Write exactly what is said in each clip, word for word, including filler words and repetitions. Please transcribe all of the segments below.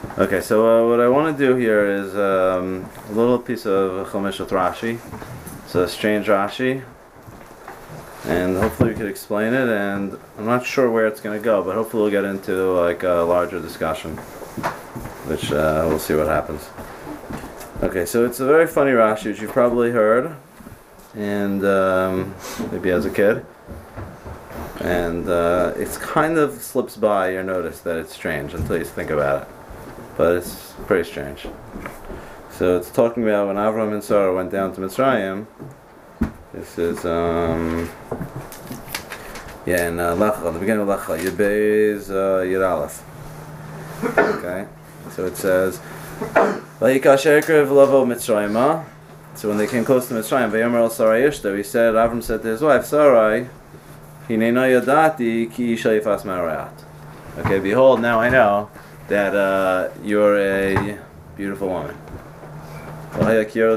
Okay, so uh, what I want to do here is um, a little piece of Chumash with Rashi. It's a strange Rashi, and hopefully we could explain it. And I'm not sure where it's going to go, but hopefully we'll get into like a larger discussion, which uh, we'll see what happens. Okay, so it's a very funny Rashi, which you've probably heard, and um, maybe as a kid. And uh, it's kind of slips by your notice that it's strange until you think about it. But it's pretty strange. So it's talking about when Avram and Sarah went down to Mitzrayim. This is, um, yeah, in uh, Lecha, the beginning of Lecha, Yud Beis uh, Yud Aleph. Okay, so it says, Vayikash Erev Lavo Mitzrayimah. So when they came close to Mitzrayim, Vayomer El Sarai Ishto, he said, Avram said to his wife, Sarai, Hinena Yadati Ki Isha Yifas Marayat. Okay, behold, now I know that uh, you're a beautiful woman. So they're going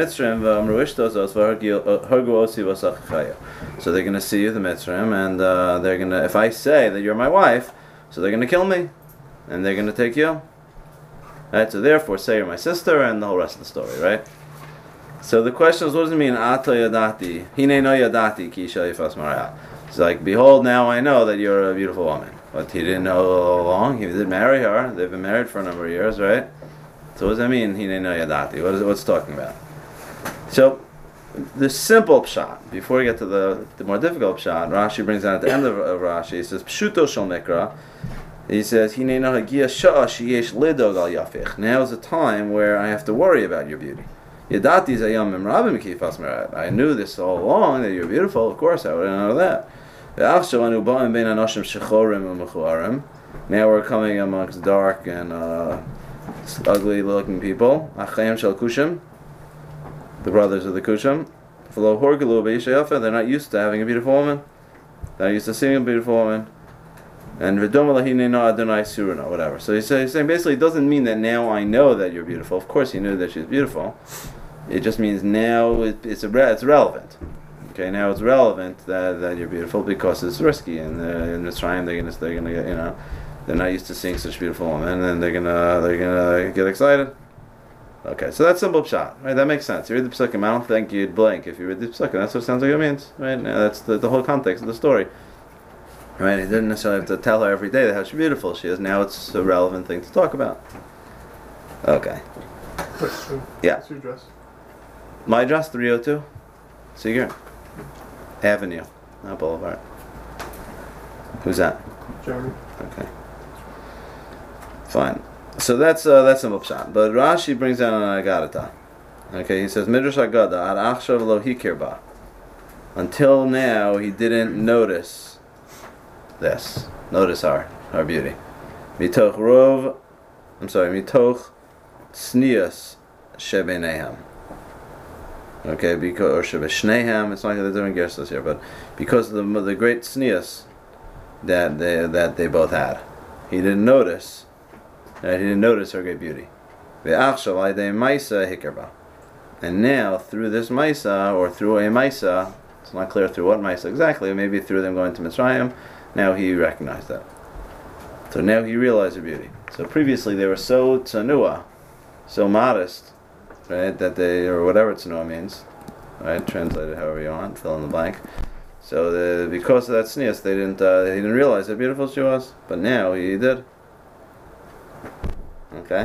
to see you, the Mitzrayim, and uh, they're going to, if I say that you're my wife, so they're going to kill me, and they're going to take you. Right, so therefore say you're my sister, and the whole rest of the story, right? So the question is, what does it mean, Ato Yadati? Hine no Yadati ki isha yifas marayat. It's like, behold, now I know that you're a beautiful woman. But he didn't know all along. He did marry her. They've been married for a number of years, right? So what does that mean? He didn't know Yadati. What is it, what's it talking about? So the simple pshat, before we get to the, the more difficult pshat, Rashi brings out at the end of, of Rashi, he says, Pshuto shel mikra. He says, Hinena hagia sha'a sheyesh lidog al yafich. Now is a time where I have to worry about your beauty. Yadati zayam imrabim kifas merat. I knew this all along, that you're beautiful. Of course, I would know that. Now we're coming amongst dark and uh, ugly-looking people. The brothers of the Kushim. They're not used to having a beautiful woman. They're not used to seeing a beautiful woman. And whatever. So he's saying basically it doesn't mean that now I know that you're beautiful. Of course he knew that she's beautiful. It just means now it, it's, a, it's relevant. Okay, now it's relevant that, that you're beautiful because it's risky, and uh, in Mitzrayim they're gonna they're gonna get, you know, they're not used to seeing such beautiful women, and then they're gonna they're gonna get excited. Okay, so that's simple pshat, right? That makes sense. You read the psukim, I don't think you'd blink if you read the psukim. That's what it sounds like it means, right? Now, that's the, the whole context of the story, right? He didn't necessarily have to tell her every day that how beautiful she is. Now it's a relevant thing to talk about. Okay. Question. Yeah. What's your dress? My address three oh two, Seager Avenue, not Boulevard. Who's that? Jeremy. Okay. Fine. So that's uh, that's simple pshat. But Rashi brings down an agadata. Okay, he says Midrash Agada ad achshav lo hikir ba. Until now, he didn't notice this. Notice our our beauty. Mitoch rov. I'm sorry. Mitoch tznius shebenehem. Okay, because or Shebeshnehem, it's not that they're doing gersos here, but because of the the great sneas that they that they both had, he didn't notice. Right, he didn't notice her great beauty. And now through this Maisa, or through a Maisa, it's not clear through what Maisa exactly. Maybe through them going to Mitzrayim. Now he recognized that. So now he realized her beauty. So previously they were so tsanua, so modest. Right, that they, or whatever tznuah means, right, translated however you want, fill in the blank. So the, because of that sneeze, they didn't, uh, he didn't realize how beautiful she was, but now he did. Okay?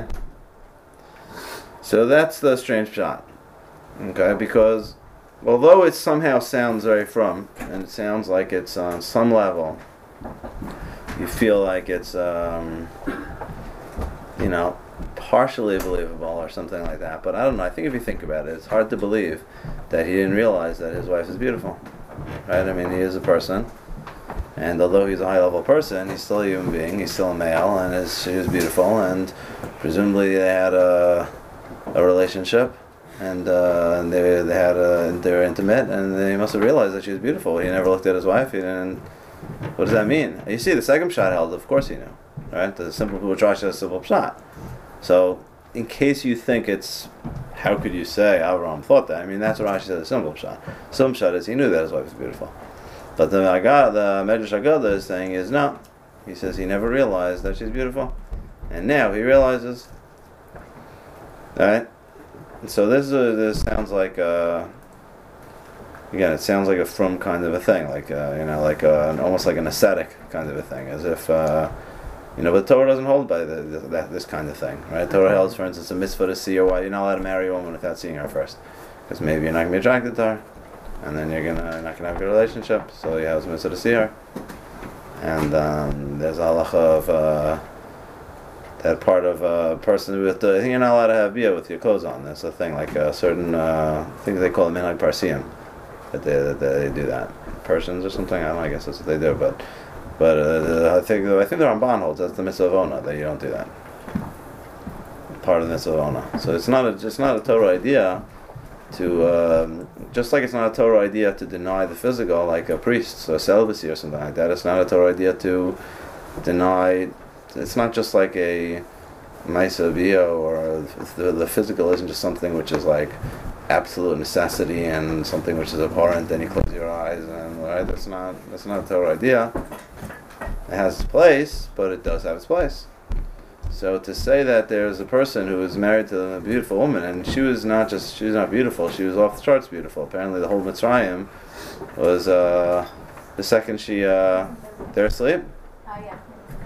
So that's the strange pshat. Okay, because although it somehow sounds very from, and it sounds like it's on some level, you feel like it's, um, you know, partially believable or something like that, but I don't know. I think if you think about it, it's hard to believe that he didn't realize that his wife is beautiful, right? I mean, he is a person, and although he's a high-level person, he's still a human being. He's still a male, and his, she was beautiful, and presumably they had a a relationship, and, uh, and they they had a they were intimate, and they must have realized that she was beautiful. He never looked at his wife. He didn't. What does that mean? You see, the second shot held. Of course, he knew, right? The simple, which Rashi has a simple shot. So, in case you think it's, how could you say Avraham thought that? I mean, that's what Rashi said, a simple shot. Simple shot is he knew that his wife was beautiful. But the Agada, the Medrash Agada is saying is no. He says he never realized that she's beautiful. and now he realizes. Alright? So this, uh, this sounds like, uh, again, it sounds like a frum kind of a thing, like, uh, you know, like uh, an, almost like an ascetic kind of a thing, as if, uh, you know, but the Torah doesn't hold by the, the, that, this kind of thing, right? The Torah holds, for instance, a mitzvah to see your wife. You're not allowed to marry a woman without seeing her first, because maybe you're not going to be attracted to her, and then you're gonna you're not going to have a good relationship, so you have a mitzvah to see her. And um, there's a halacha of uh, that part of a person with the, I think you're not allowed to have bia with your clothes on. That's a thing, like a certain uh, thing they call it minhag parsiim, that they that they do that. Persians or something. I don't know. I guess that's what they do. But but uh, I think I think the Ramban holds that's the mitzvah of ona, that you don't do that. Part of the mitzvah of ona. So it's not a it's not a Torah idea to um, just like it's not a Torah idea to deny the physical, like a priest or celibacy or something like that. It's not a Torah idea to deny. It's not just like a Maisa Bia, or the, the physical isn't just something which is like absolute necessity and something which is abhorrent, then you close your eyes, and right, that's not that's not a Torah idea. It has its place, but it does have its place. So to say that there's a person who is married to a beautiful woman, and she was not just she was not beautiful, she was off the charts beautiful. Apparently the whole Mitzrayim was uh, the second she uh, they're asleep. Oh yeah.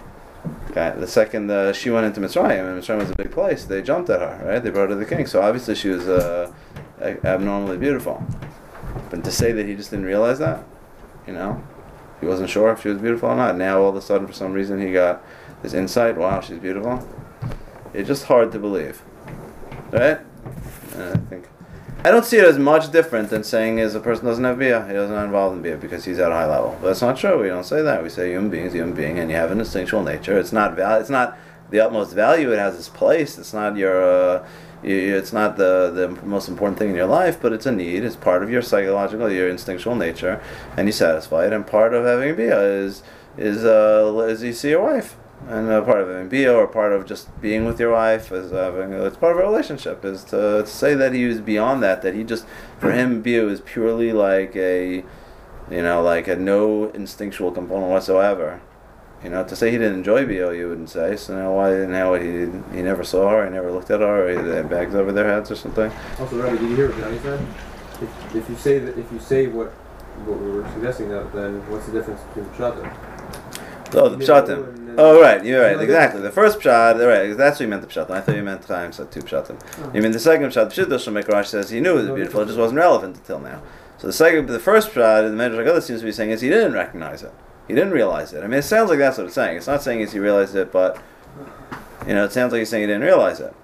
Okay, the second uh, she went into Mitzrayim, and Mitzrayim was a big place, they jumped at her, right? They brought her to the king. So obviously she was uh, abnormally beautiful. But to say that he just didn't realize that, you know, he wasn't sure if she was beautiful or not. Now all of a sudden, for some reason, he got this insight. Wow, she's beautiful. It's just hard to believe, right? And I think I don't see it as much different than saying is a person doesn't have bia, he doesn't have involved in bia because he's at a high level. But that's not true. We don't say that. We say human beings, human being, and you have an instinctual nature. It's not val- It's not the utmost value. It has its place. It's not your. Uh, you, it's not the the most important thing in your life, but it's a need. It's part of your psychological, your instinctual nature, and you satisfy it. And part of having bia is is uh, is you see your wife. And uh, part of having bia, or part of just being with your wife, is having uh, it's part of a relationship. Is to, to say that he was beyond that, that he just for him bia is purely like a, you know, like a no instinctual component whatsoever. You know, to say he didn't enjoy bia, you wouldn't say. So now why now he he never saw her, he never looked at her, or he had bags over their heads or something. Also, Rabbi, did you hear what Johnny said? If, if you say that, if you say what what we were suggesting, that then what's the difference between pshatim? Oh, the pshatim. Oh, right, you're right, exactly. The first pshat, right, that's what you meant the pshatim. I thought you meant Chaim said two pshatim. Oh. You mean the second pshat, Pshita Shemekarash says he knew it was beautiful, it just wasn't relevant until now. So the second, the first pshat, the Medrash Haggadah seems to be saying is he didn't recognize it. He didn't realize it. I mean, it sounds like that's what it's saying. It's not saying is he realized it, but, you know, it sounds like he's saying he didn't realize it.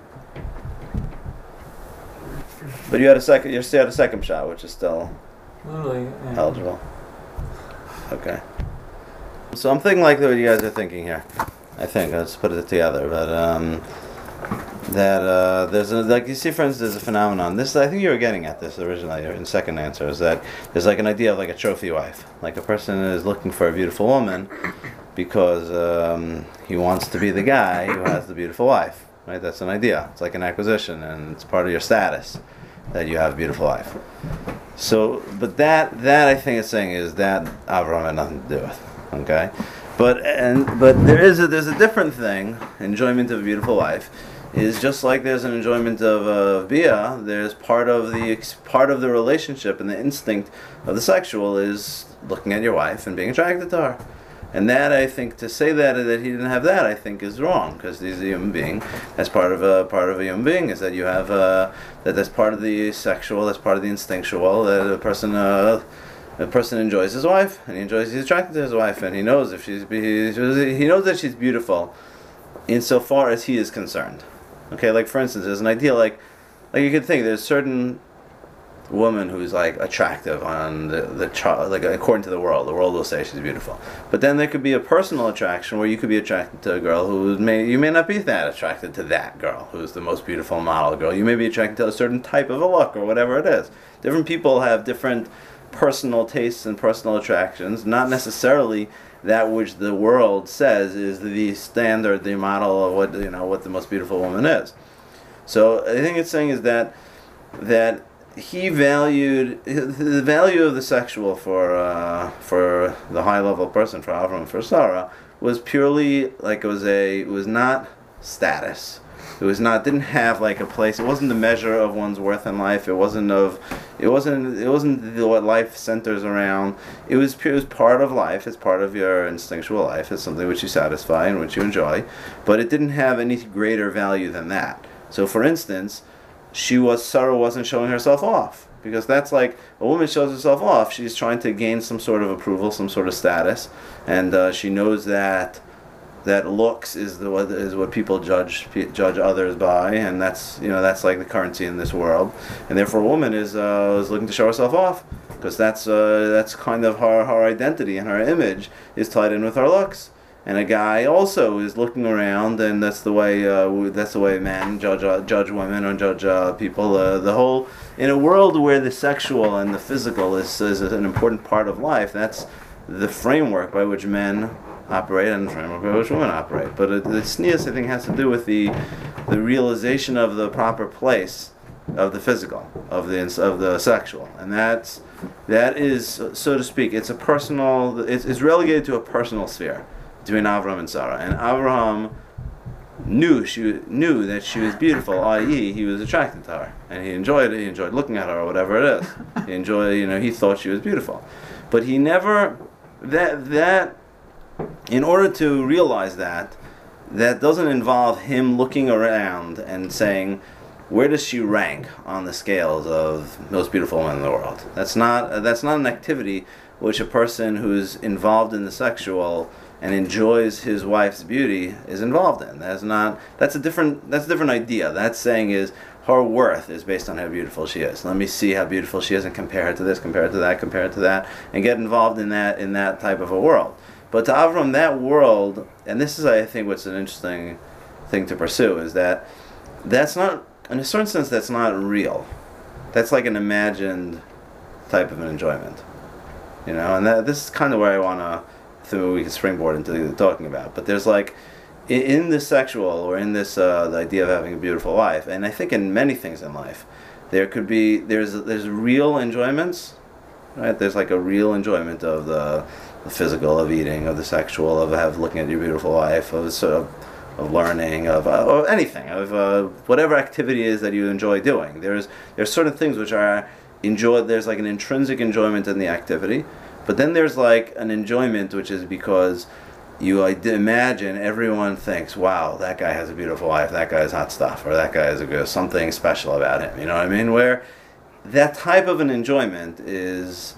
But you had a second, you still had a second pshat, which is still Literally, yeah. eligible. Okay. So I'm thinking like what you guys are thinking here. I think let's put it together, but um, that uh, there's a, like you see, for instance, there's a phenomenon. This I think you were getting at this originally in second answer is that there's like an idea of like a trophy wife, like a person is looking for a beautiful woman because um, he wants to be the guy who has the beautiful wife. Right? That's an idea. It's like an acquisition, and it's part of your status that you have a beautiful wife. So, but that that I think is saying is that Avraham had nothing to do with. Okay, but and but there is a there's a different thing. Enjoyment of a beautiful wife is just like there's an enjoyment of uh, bia. There's part of the part of the relationship and the instinct of the sexual is looking at your wife and being attracted to her. And that I think to say that that he didn't have that I think is wrong because he's a human being. That's part of a part of a human being is that you have uh, that that's part of the sexual. That's part of the instinctual. That a person. Uh, A person enjoys his wife, and he enjoys. He's attracted to his wife, and he knows if she's he knows that she's beautiful, insofar as he is concerned. Okay, like for instance, there's an idea like, like you could think there's a certain woman who's like attractive on the the chart, like according to the world, the world will say she's beautiful. But then there could be a personal attraction where you could be attracted to a girl who may you may not be that attracted to that girl who's the most beautiful model girl. You may be attracted to a certain type of a look or whatever it is. Different people have different personal tastes and personal attractions, not necessarily that which the world says is the standard, the model of what you know what the most beautiful woman is. So I think it's saying is that that he valued the value of the sexual for uh, for the high level person, for Avram and for Sarah, was purely like it was a it was not status. It was not didn't have like a place. It wasn't the measure of one's worth in life. It wasn't of it wasn't it wasn't the, what life centers around. It was pure, it was part of life. It's part of your instinctual life. It's something which you satisfy and which you enjoy, but it didn't have any greater value than that. So, for instance, she was Sarah wasn't showing herself off. Because that's like, a woman shows herself off, she's trying to gain some sort of approval, some sort of status, and uh, she knows that that looks is the what is what people judge judge others by, and that's you know that's like the currency in this world, and therefore a woman is uh, is looking to show herself off, because that's uh, that's kind of her her identity and her image is tied in with her looks. And a guy also is looking around, and that's the way uh, that's the way men judge uh, judge women or judge uh, people. Uh, the whole in a world where the sexual and the physical is is an important part of life. That's the framework by which men operate and the framework by which women operate. But uh, the sneas, I think, has to do with the the realization of the proper place of the physical, of the of the sexual, and that's that is, so to speak, it's a personal. It's, it's relegated to a personal sphere between Avraham and Sarah, and Avraham knew she knew that she was beautiful, that is, he was attracted to her, and he enjoyed it. He enjoyed looking at her, or whatever it is. He enjoyed, you know, he thought she was beautiful, but he never that that. In order to realize that, that doesn't involve him looking around and saying, where does she rank on the scales of most beautiful women in the world? That's not that's not an activity which a person who's involved in the sexual and enjoys his wife's beauty is involved in. That's not that's a different that's a different idea. That's saying is her worth is based on how beautiful she is. Let me see how beautiful she is and compare her to this, compare her to that, compare her to that, and get involved in that in that type of a world. But to Avram, that world, and this is, I think, what's an interesting thing to pursue, is that that's not, in a certain sense, that's not real. That's like an imagined type of an enjoyment, you know. And that this is kind of where I want to, through we can springboard into talking about. But there's like, in, in the sexual or in this uh, the idea of having a beautiful life, and I think in many things in life, there could be there's there's real enjoyments, right? There's like a real enjoyment of the. The physical, of eating, of the sexual, of have looking at your beautiful wife, of sort of, of learning, of, uh, of anything, of uh, whatever activity is that you enjoy doing. There's there's certain things which are enjoyed. There's like an intrinsic enjoyment in the activity, but then there's like an enjoyment which is because you I imagine everyone thinks, wow, that guy has a beautiful wife, that guy has hot stuff, or that guy has a good something special about him. You know what I mean? Where that type of an enjoyment is.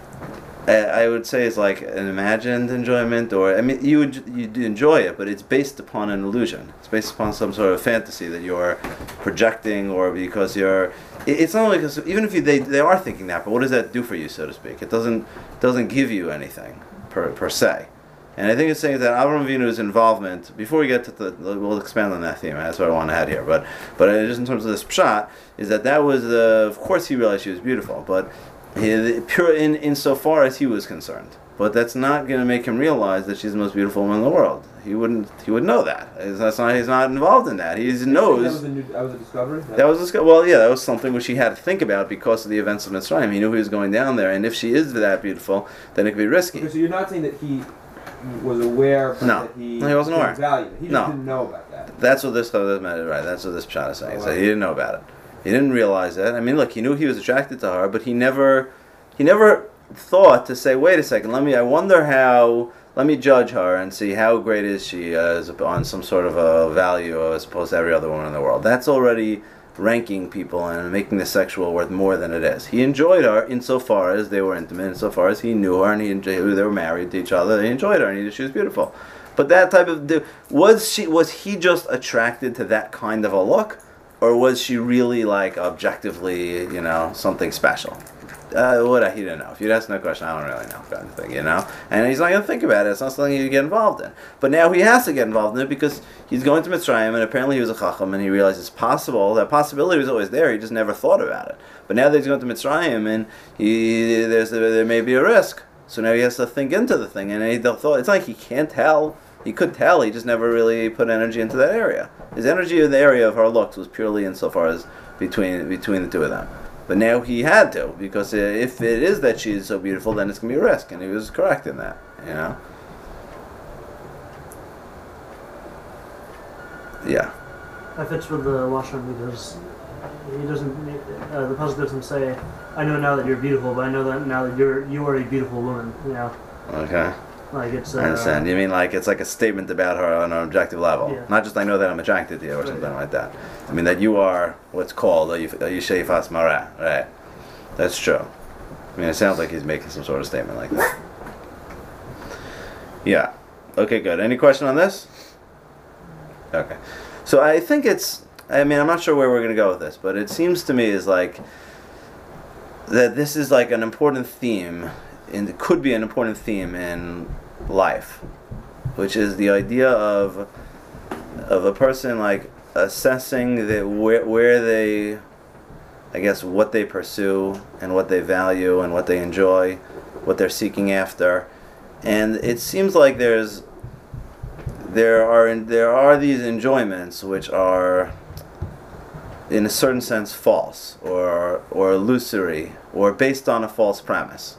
I would say it's like an imagined enjoyment, or I mean, you would you enjoy it, but it's based upon an illusion. It's based upon some sort of fantasy that you're projecting, or because you're. It's not only because even if you, they they are thinking that, but what does that do for you, so to speak? It doesn't doesn't give you anything per per se. And I think it's saying that Avraham Avinu's involvement. Before we get to the, we'll expand on that theme. That's what I want to add here. But but just in terms of this pshat, is that that was the. Of course, he realized she was beautiful, but. He, pure in insofar as he was concerned, but that's not going to make him realize that she's the most beautiful woman in the world. He wouldn't. He would know that. That's not. He's not involved in that. He knows. That was a new. That was a discovery. That was a, well, yeah. That was something which he had to think about because of the events of Mitzrayim. He knew he was going down there, and if she is that beautiful, then it could be risky. Okay, so you're not saying that he was aware, but no, that he, no, he wasn't aware. Value. He just no. didn't know about that. That's what this. Right. That's what this pshat is saying. Oh, So wow. he didn't know about it. He didn't realize that. I mean, look, he knew he was attracted to her, but he never. He never thought to say, wait a second, let me, I wonder how, let me judge her and see how great is she as on some sort of a value as opposed to every other woman in the world. That's already ranking people and making the sexual worth more than it is. He enjoyed her insofar as they were intimate, insofar as he knew her and he enjoyed, they were married to each other, he enjoyed her and he, she was beautiful. But that type of, was she, was he just attracted to that kind of a look? Or was she really like objectively, you know, something special? Uh, what he didn't know. If you'd ask that question, I don't really know, kind of thing, you know. And he's not going to think about it. It's not something he'd get involved in. But now he has to get involved in it because he's going to Mitzrayim, and apparently he was a chacham, and he realized it's possible. That possibility was always there. He just never thought about it. But now that he's going to Mitzrayim, and he there's there may be a risk. So now he has to think into the thing, and he thought it's like he can't tell. He could tell. He just never really put energy into that area. His energy in the area of her looks was purely insofar as between between the two of them. But now he had to, because if it is that she's so beautiful, then it's going to be a risk, and he was correct in that, you know. Yeah. That fits with the Washington because he doesn't. Uh, the puzzle doesn't say, "I know now that you're beautiful," but I know that now that you're you are a beautiful woman. You know. Okay. Like it's. Uh, I understand. You mean like it's like a statement about her on an objective level, Yeah. not just I know that I'm attracted to you or Right. something like that. I mean that you are what's called a Yishei Fas Mara, right? That's true. I mean, it sounds like he's making some sort of statement like that. Yeah. Okay, good. Any question on this? Okay. So I think it's. I mean, I'm not sure where we're gonna go with this, but it seems to me is like that this is like an important theme, and it could be an important theme in life, which is the idea of of a person like assessing the where where they, I guess, what they pursue and what they value and what they enjoy, what they're seeking after, and it seems like there's there are there are these enjoyments which are in a certain sense false or or illusory or based on a false premise.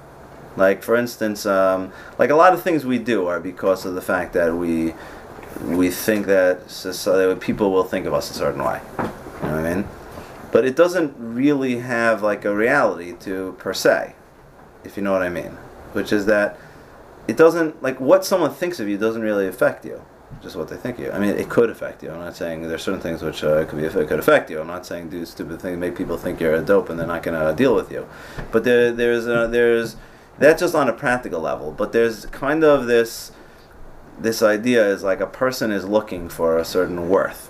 Like for instance, um, like a lot of things we do are because of the fact that we we think that society, people will think of us a certain way. You know what I mean? But it doesn't really have like a reality to per se, if you know what I mean. Which is that it doesn't, like what someone thinks of you doesn't really affect you. Just what they think of you. I mean, it could affect you. I'm not saying there's certain things which uh, could be it could affect you. I'm not saying do stupid things, make people think you're a dope, and they're not going to deal with you. But there, there's uh, there's that's just on a practical level. But there's kind of this this idea is like a person is looking for a certain worth,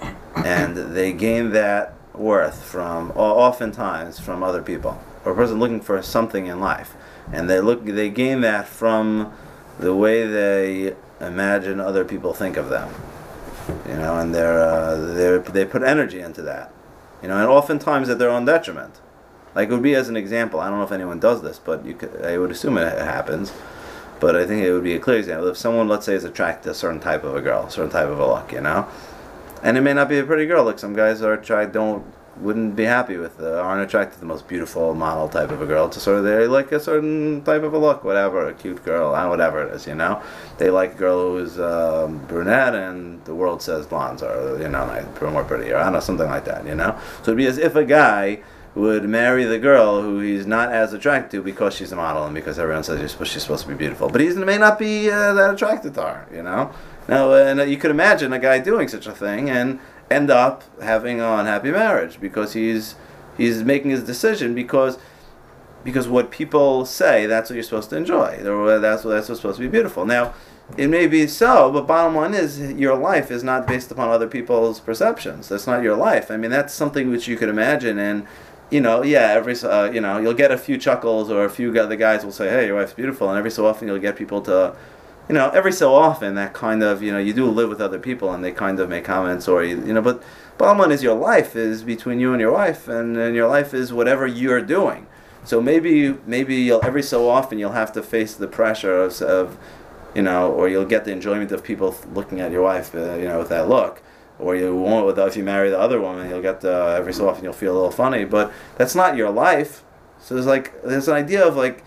and they gain that worth from oftentimes from other people, or a person looking for something in life, and they look they gain that from the way they imagine other people think of them, you know, and they're, uh, they're they put energy into that, you know, and oftentimes at their own detriment. Like it would be as an example. I don't know if anyone does this, but you could, I would assume it happens. But I think it would be a clear example. If someone, let's say, is attracted to a certain type of a girl, a certain type of a look, you know, and it may not be a pretty girl. Like some guys are try don't wouldn't be happy with, uh, aren't attracted to the most beautiful model type of a girl. To sort of they like a certain type of a look, whatever, a cute girl, uh, whatever it is, you know. They like a girl who's um, brunette, and the world says blondes are, you know, like more pretty, or I don't know, something like that, you know. So it'd be as if a guy would marry the girl who he's not as attracted to because she's a model and because everyone says she's supposed, she's supposed to be beautiful, but he may not be uh, that attracted to her, you know. Now, and uh, you could imagine a guy doing such a thing and end up having an unhappy marriage because he's he's making his decision because because what people say, that's what you're supposed to enjoy. That's what that's what's supposed to be beautiful. Now, it may be so, but bottom line is your life is not based upon other people's perceptions. That's not your life. I mean, that's something which you could imagine, and you know, yeah, every uh, you know, you'll get a few chuckles, or a few other guys will say, "Hey, your wife's beautiful," and every so often you'll get people to, you know, every so often that kind of, you know, you do live with other people and they kind of make comments, or you, you know, but bottom line is your life is between you and your wife, and, and your life is whatever you're doing. So maybe maybe you'll every so often you'll have to face the pressure of, of you know, or you'll get the enjoyment of people looking at your wife, uh, you know, with that look. Or you won't, with if you marry the other woman, you'll get the, every so often you'll feel a little funny, but that's not your life. So there's like there's an idea of like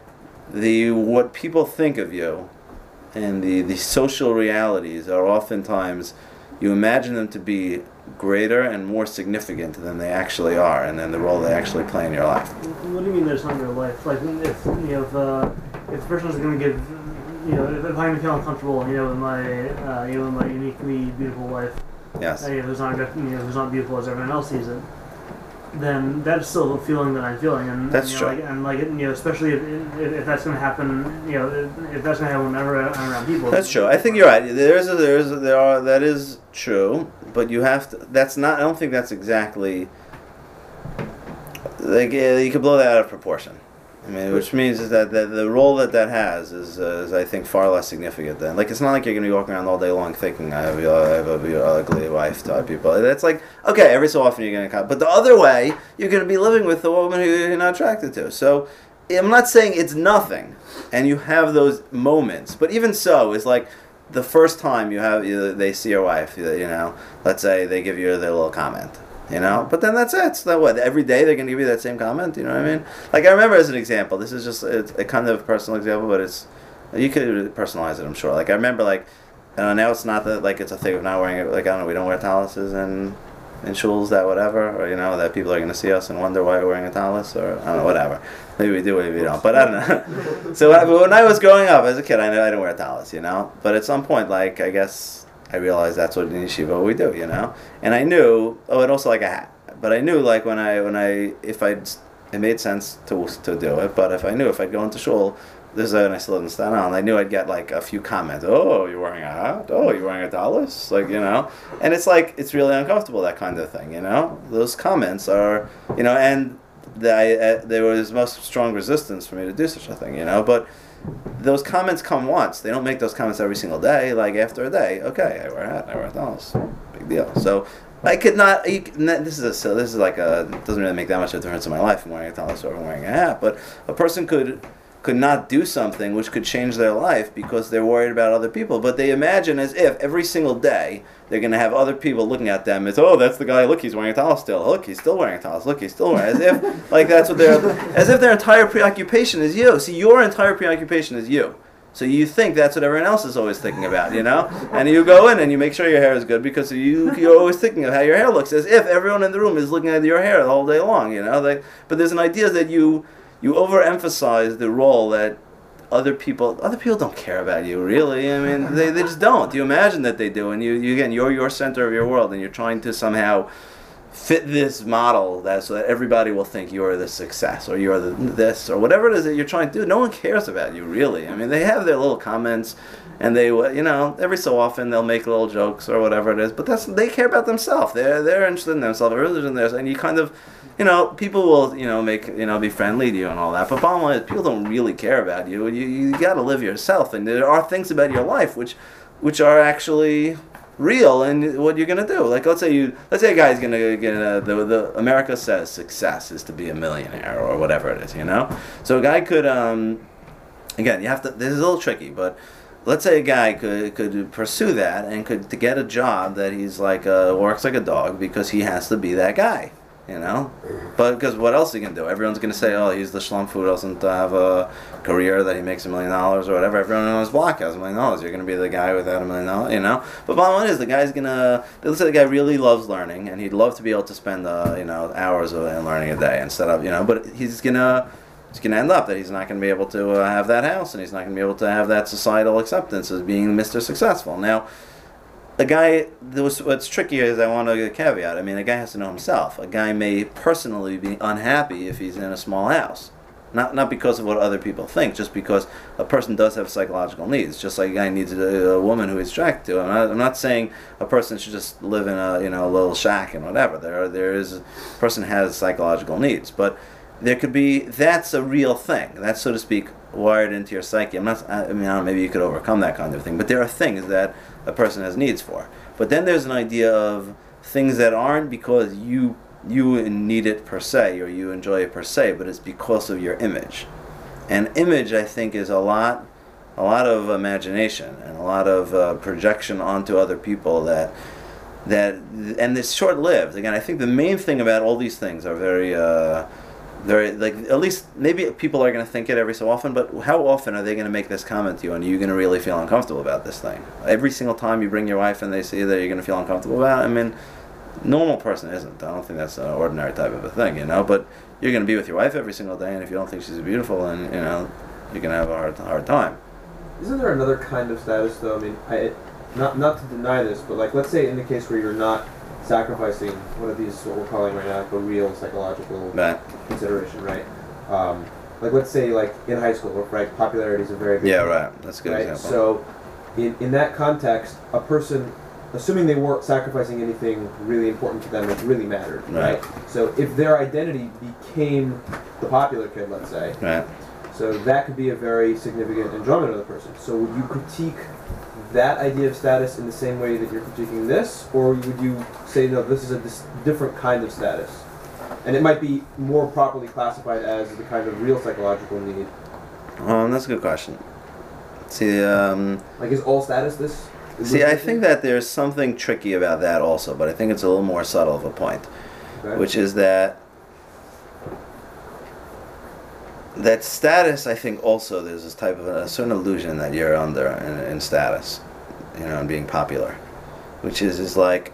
the what people think of you, and the the social realities are oftentimes you imagine them to be greater and more significant than they actually are, and then the role they actually play in your life. What do you mean that's not your life? Like if you know if uh, if the person is going to give, you know, if, if I'm feeling uncomfortable, you know, in my uh, you know in my uniquely beautiful life. Yes. Uh, you know, who's not, you know, who's not beautiful as everyone else sees it, then that's still a feeling that I'm feeling, and That's you know, true. Like, and like, you know, especially if, if, if that's going to happen, you know, if, if that's going to happen whenever I'm around people. That's true. I think you're right. There is a, there is a, there are that is true, but you have to. That's not. I don't think that's exactly. Like uh, you could blow that out of proportion. I mean, which means is that, that the role that that has is, uh, is I think far less significant than, like, it's not like you're going to be walking around all day long thinking I have, uh, I have a uh, ugly wife type people. That's like, okay, every so often you're going to come, but the other way you're going to be living with the woman who you're not attracted to. So I'm not saying it's nothing, and you have those moments, but even so, it's like the first time you have you, they see your wife, you know, let's say they give you their little comment. You know, but then that's it. It's not what every day they're going to give you that same comment. You know what I mean? Like I remember as an example. This is just it's a kind of personal example, but it's you could personalize it. I'm sure. Like I remember, like And now it's not that like it's a thing of not wearing it. Like I don't know, we don't wear taluses in in shuls, that whatever, or you know that people are going to see us and wonder why we're wearing a talus, or I don't know, whatever. Maybe we do, maybe we don't. But I don't know. So when I, when I was growing up as a kid, I knew I didn't wear a talus, you know. But at some point, like I guess I realized that's what in yeshiva we do, you know. And I knew, oh, and also like a hat. But I knew like when I when I if I it made sense to to do it. But if I knew if I'd go into shul. This is when I still lived in Staten Island. I knew I'd get like a few comments. Oh, you're wearing a hat? Oh, you're wearing a talus? Like, you know. And it's like, it's really uncomfortable, that kind of thing, you know. Those comments are, you know, and the, uh, there was most strong resistance for me to do such a thing, you know. But those comments come once. They don't make those comments every single day. Like after a day, okay, I wear a hat, I wear a talus. Big deal. So I could not, you, this is a, so this is like a, it doesn't really make that much of a difference in my life. I'm wearing a talus or I'm wearing a hat. But a person could... could not do something which could change their life because they're worried about other people. But they imagine as if every single day they're going to have other people looking at them as, oh, that's the guy, look, he's wearing a talus still. Look, he's still wearing a talus. Look, he's still wearing As if, like, that's what they're, as if their entire preoccupation is you. See, your entire preoccupation is you. So you think that's what everyone else is always thinking about, you know? And you go in and you make sure your hair is good because you, you're always thinking of how your hair looks, as if everyone in the room is looking at your hair the whole day long, you know? Like, but there's an idea that you... You overemphasize the role that other people other people don't care about you, really. I mean, they, they just don't. You imagine that they do, and you, you again, you're your center of your world, and you're trying to somehow fit this model that so that everybody will think you're the success, or you're the this, or whatever it is that you're trying to do. No one cares about you, really. I mean, they have their little comments, and they, you know, every so often they'll make little jokes or whatever it is, but that's they care about themselves. They're they're interested in themselves, religion, theirs, and you kind of. You know, people will, you know, make, you know, be friendly to you and all that. But bottom line is, people don't really care about you. You you got to live yourself, and there are things about your life which, which are actually real, and what you're gonna do. Like let's say you, let's say a guy's gonna get a, the the America says success is to be a millionaire or whatever it is, you know. So a guy could, um, again, you have to. This is a little tricky, but. Let's say a guy could could pursue that and could to get a job that he's like uh, works like a dog because he has to be that guy. You know, but because what else are you gonna do? Everyone's gonna say, "Oh, he's the schlump who doesn't have a career that he makes a million dollars or whatever." Everyone on his block has a million dollars. You're gonna be the guy without a million dollars, you know. But bottom line is, the guy's gonna. Let's say the guy really loves learning, and he'd love to be able to spend, uh, you know, hours of learning a day instead of, you know. But he's gonna. It's going to end up that he's not going to be able to uh, have that house, and he's not going to be able to have that societal acceptance as being Mister Successful. Now. A guy, was, what's tricky is I want to get a caveat. I mean, a guy has to know himself. A guy may personally be unhappy if he's in a small house. Not not because of what other people think, just because a person does have psychological needs. Just like a guy needs a, a woman who he's attracted to. I'm not, I'm not saying a person should just live in a you know a little shack and whatever. There there is a person has psychological needs, but there could be that's a real thing. That's, so to speak, wired into your psyche. I'm not. I mean, I don't know, maybe you could overcome that kind of thing, but there are things that a person has needs for. But then there's an idea of things that aren't because you you need it per se or you enjoy it per se, but it's because of your image. And image, I think, is a lot a lot of imagination and a lot of uh, projection onto other people that that and it's short-lived. Again, I think the main thing about all these things are very uh, Very, like, at least maybe people are going to think it every so often, but how often are they going to make this comment to you and are you going to really feel uncomfortable about this thing? Every single time you bring your wife and they see that you're going to feel uncomfortable about it, I mean, normal person isn't. I don't think that's an ordinary type of a thing, you know, but you're going to be with your wife every single day, and if you don't think she's beautiful, then, you know, you're going to have a hard, hard time. Isn't there another kind of status, though? I mean, I, not, not to deny this, but, like, let's say in the case where you're not sacrificing one of these, what we're calling right now, like a real psychological right. consideration, right? Um, like let's say, like in high school, right? Popularity is a very big yeah, thing, right. That's a good right? example. So, in in that context, a person, assuming they weren't sacrificing anything really important to them that really mattered, right? right? So if their identity became the popular kid, let's say, right. So that could be a very significant enjoyment of the person. So would you critique that idea of status in the same way that you're critiquing this, or would you say, no, this is a dis- different kind of status? And it might be more properly classified as the kind of real psychological need. Um, that's a good question. See, um... Like, is all status this? See, I think that there's something tricky about that also, but I think it's a little more subtle of a point, okay. Which is that that status, I think also there's this type of a, a certain illusion that you're under in, in status. you know, and being popular, which is is like.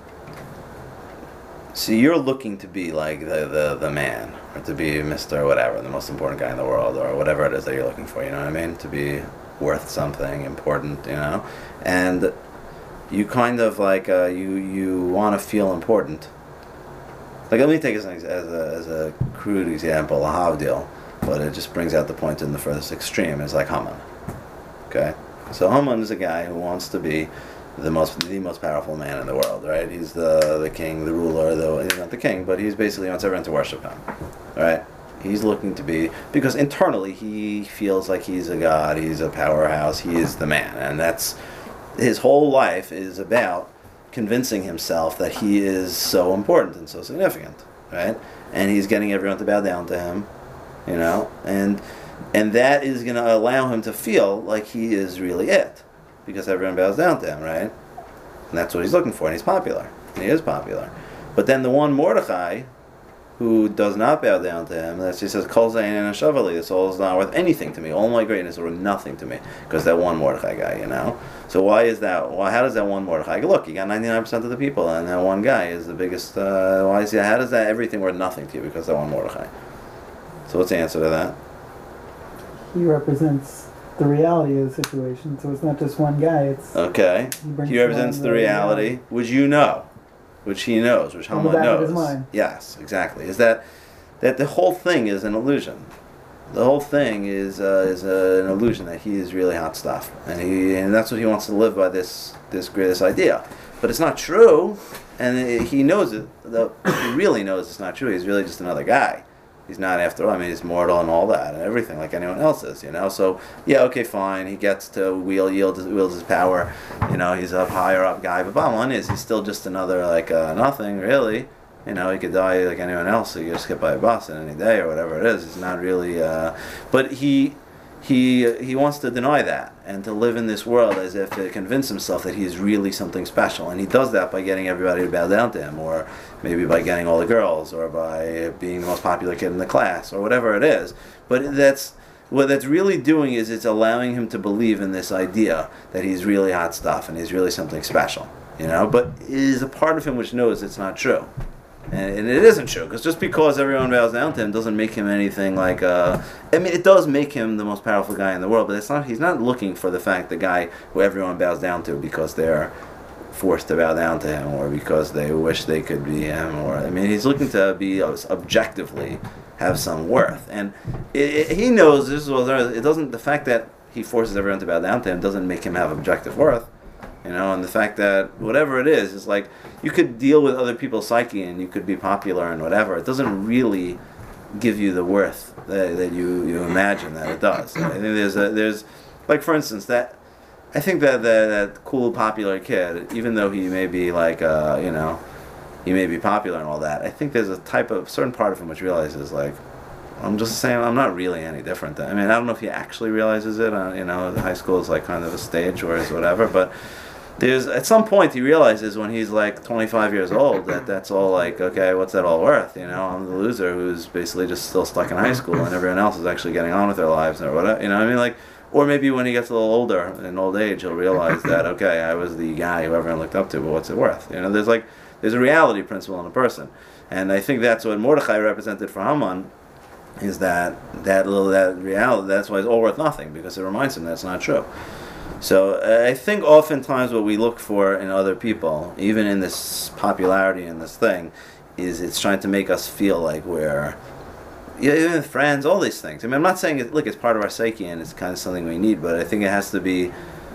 So you're looking to be like the, the, the man, or to be Mister whatever, the most important guy in the world, or whatever it is that you're looking for, you know what I mean? To be worth something, important, you know? And you kind of like, uh, you, you want to feel important. Like, let me take as, an, ex- as, a, as a crude example, a Havdil, but it just brings out the point in the furthest extreme, is like Haman. Okay? So Haman is a guy who wants to be the most the most powerful man in the world, right? He's the the king, the ruler, though he's not the king, but he's basically wants everyone to worship him, right? He's looking to be, because internally he feels like he's a god, he's a powerhouse, he is the man, and that's his whole life is about convincing himself that he is so important and so significant, right? And he's getting everyone to bow down to him, you know, and and that is going to allow him to feel like he is really it. Because everyone bows down to him, right? And that's what he's looking for, and he's popular. And he is popular. But then the one Mordechai, who does not bow down to him, that's he says, Kol Zayin and Shavali, this all is not worth anything to me. All my greatness is worth nothing to me. Because that one Mordechai guy, you know? So why is that? Well, how does that one Mordechai, look, you got ninety-nine percent of the people, and that one guy is the biggest, uh, why is he, how does that everything worth nothing to you because that one Mordechai? So what's the answer to that? He represents the reality of the situation, so it's not just one guy. It's okay. He, brings he represents along the reality, which you know, which he knows, which On the Haman back of his knows. mind. Yes, exactly. Is that that the whole thing is an illusion? The whole thing is uh, is uh, an illusion that he is really hot stuff, and he and that's what he wants to live by, this this greatest idea. But it's not true, and it, he knows it. The, he really knows it's not true. He's really just another guy. He's not, after all, I mean, he's mortal and all that and everything like anyone else is, you know? So, yeah, okay, fine. He gets to wield, yield, wields his power. You know, he's a higher up guy. But bottom line is, he's still just another, like, uh, nothing, really. You know, he could die like anyone else. He could just hit by a bus in any day or whatever it is. He's not really... Uh, but he... He he wants to deny that and to live in this world as if to convince himself that he's really something special. And he does that by getting everybody to bow down to him, or maybe by getting all the girls, or by being the most popular kid in the class, or whatever it is. But that's what that's really doing is it's allowing him to believe in this idea that he's really hot stuff and he's really something special, you know. But it is a part of him which knows it's not true. And, and it isn't true, because just because everyone bows down to him doesn't make him anything like, uh, I mean, it does make him the most powerful guy in the world, but it's not. He's not looking for the fact, the guy who everyone bows down to because they're forced to bow down to him, or because they wish they could be him, or, I mean, he's looking to be objectively have some worth. And it, it, he knows, this is what it doesn't, the fact that he forces everyone to bow down to him doesn't make him have objective worth. You know, and the fact that whatever it is, is like, you could deal with other people's psyche and you could be popular and whatever. It doesn't really give you the worth that, that you, you imagine that it does. I think there's a, there's, like, for instance, that, I think that, that that cool popular kid, even though he may be like, uh, you know, he may be popular and all that, I think there's a type of, certain part of him which realizes, like, I'm just saying, I'm not really any different. Than, I mean, I don't know if he actually realizes it. Uh, you know, high school is like kind of a stage where it's whatever, but there's, at some point he realizes when he's like twenty-five years old that that's all like, okay, what's that all worth? You know, I'm the loser who's basically just still stuck in high school and everyone else is actually getting on with their lives or whatever. You know what I mean? Like, or maybe when he gets a little older, in old age, he'll realize that, okay, I was the guy who everyone looked up to, but what's it worth? You know, there's like, there's a reality principle in a person. And I think that's what Mordechai represented for Haman, is that that little, that reality, that's why it's all worth nothing, because it reminds him that's not true. So uh, I think oftentimes what we look for in other people, even in this popularity in this thing, is it's trying to make us feel like we're, yeah, even with friends, all these things. I mean, I'm not saying it, look, it's part of our psyche and it's kind of something we need, but I think it has to be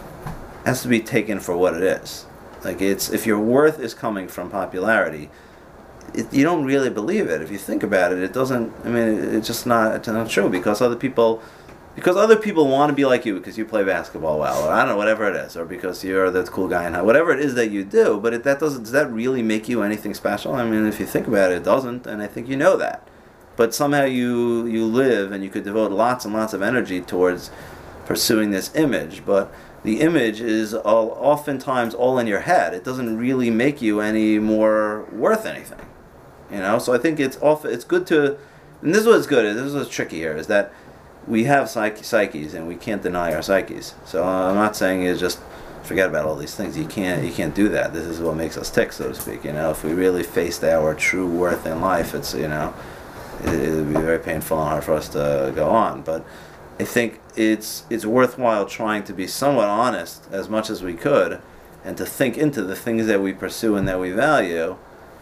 has to be taken for what it is. Like, it's, if your worth is coming from popularity, it, you don't really believe it. If you think about it, it doesn't. I mean, it, it's just not it's not true, because other people. Because other people want to be like you because you play basketball well, or I don't know, whatever it is, or because you're the cool guy and whatever it is that you do. But it, that doesn't does that really make you anything special? I mean, if you think about it, it doesn't, and I think you know that. But somehow you you live and you could devote lots and lots of energy towards pursuing this image. But the image is all, oftentimes all in your head. It doesn't really make you any more worth anything, you know. So I think it's off. It's good to, and this is what's good. This is what's tricky here, is that we have psyche, psyches, and we can't deny our psyches. So uh, I'm not saying it's just forget about all these things. You can't you can't do that. This is what makes us tick, so to speak. You know, if we really faced our true worth in life, it's you know, it, it would be very painful and hard for us to go on. But I think it's it's worthwhile trying to be somewhat honest as much as we could, and to think into the things that we pursue and that we value,